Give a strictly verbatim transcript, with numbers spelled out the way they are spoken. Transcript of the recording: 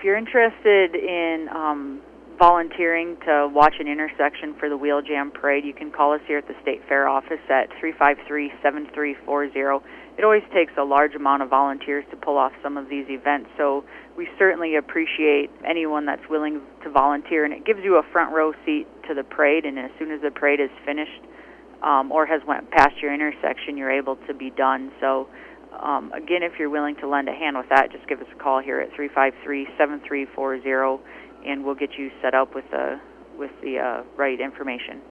you're interested in um, volunteering to watch an intersection for the Wheel Jam Parade, you can call us here at the State Fair office at three five three, seven three four zero. It always takes a large amount of volunteers to pull off some of these events, so we certainly appreciate anyone that's willing to volunteer, and it gives you a front row seat to the parade, and as soon as the parade is finished um, or has went past your intersection, you're able to be done. So um, again, if you're willing to lend a hand with that, just give us a call here at three five three, seven three four zero, and we'll get you set up with the, with the uh, right information.